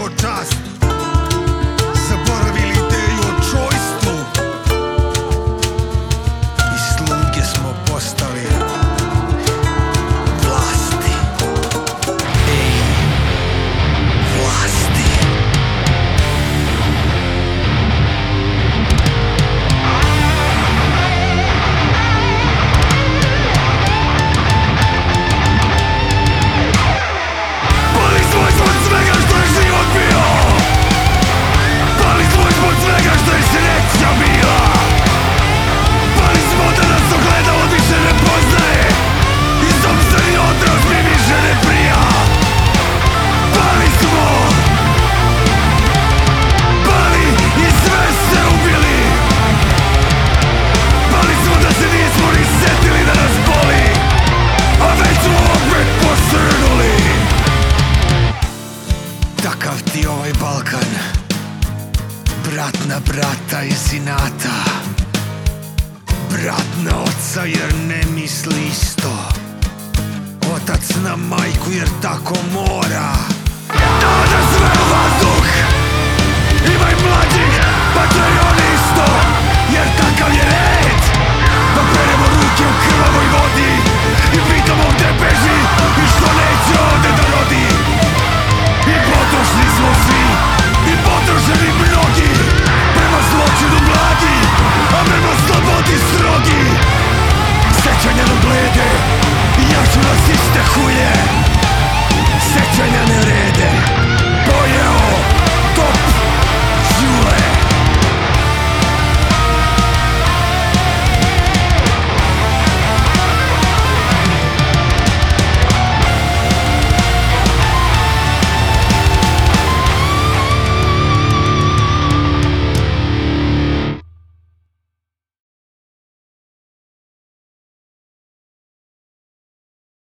o časti, zaboravili ideju o čojstvu i sluge smo postali vlasti. Ej, vlasti. Takav ti ovaj Balkan, brat na brata iz inata, brat na oca jer ne misli isto, otac na majku jer tako mora. Nada sve u vazduh, ima i mlađih, pa to i oni isto, jer takav je red. Pa peremo ruke u krvavoj vodi i pitamo gde